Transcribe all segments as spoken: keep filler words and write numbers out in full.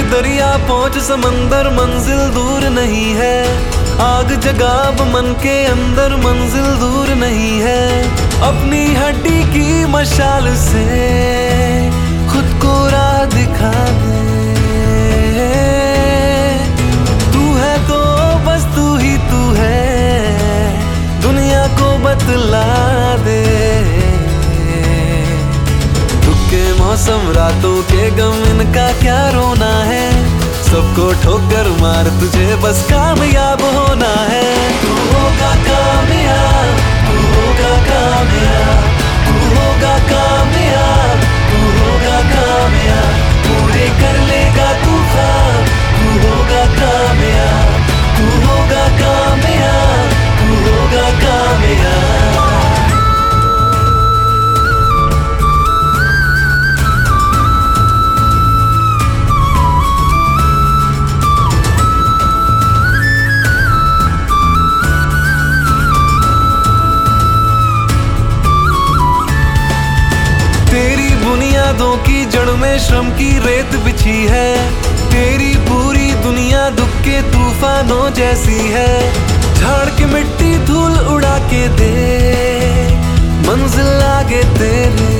दरिया पहुंच समंदर, मंजिल दूर नहीं है। आग जगाब मन के अंदर, मंजिल दूर नहीं है। अपनी हड्डी की मशाल से खुद को राह दिखा दे। तू है तो बस तू ही तू है, दुनिया को बतला दे। दुख के मौसम, रातों के गम, इनका क्या रोना है। सबको ठोकर मार, तुझे बस कामयाब होना है। तू होगा कामयाब, तू होगा कामयाब, तू होगा कामयाब, तू होगा कामयाब। पूरे कर लेगा तू ख्वाब, तू होगा कामयाब, तू होगा कामयाब, तू होगा कामयाब। तेरी बुनियादों की जड़ में श्रम की रेत बिछी है। तेरी पूरी दुनिया दुख के तूफानों जैसी है। झाड़ के मिट्टी धूल उड़ा के दे, मंजिल आगे तेरे।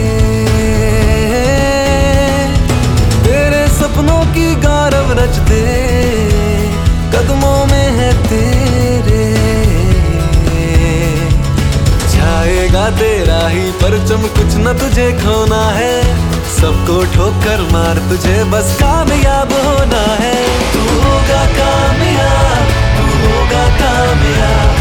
तेरे सपनों की गारव रच दे, कदमों में है तेरे। छाएगा तेरा ही परचम, कुछ न तुझे खोना है। सबको ठोकर मार, तुझे बस कामयाब होना है। तू होगा कामयाब, तू होगा कामयाब,